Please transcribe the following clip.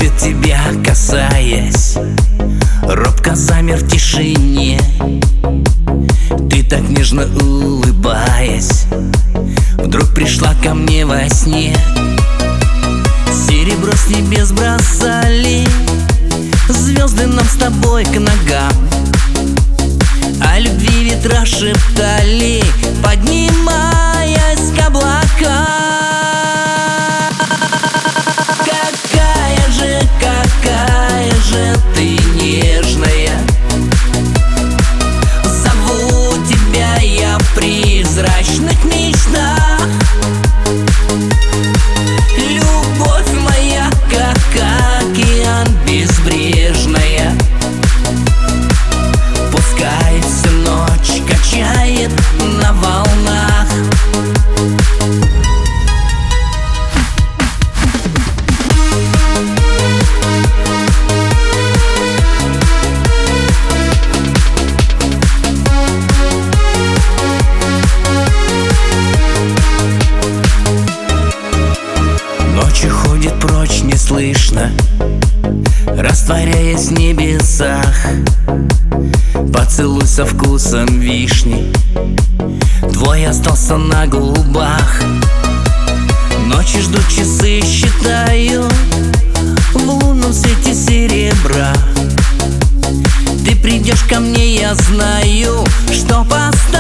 ответ тебя касаясь, робко замер в тишине. Ты так нежно улыбаясь, вдруг пришла ко мне во сне. Серебро с небес бросали звезды нам с тобой к ногам, о любви ветра шептали, поднимаясь к облакам. Какая же ты нежная, зову тебя я в призрачных мечтах. Любовь моя, как океан безбрежная, пускай всю ночь качает на волнах. Ночью ходит прочь неслышно, растворяясь в небесах. Поцелуй со вкусом вишни, твой остался на губах. Ночи ждут, часы считаю в лунном свете серебра. Ты придешь ко мне, я знаю, что поставлю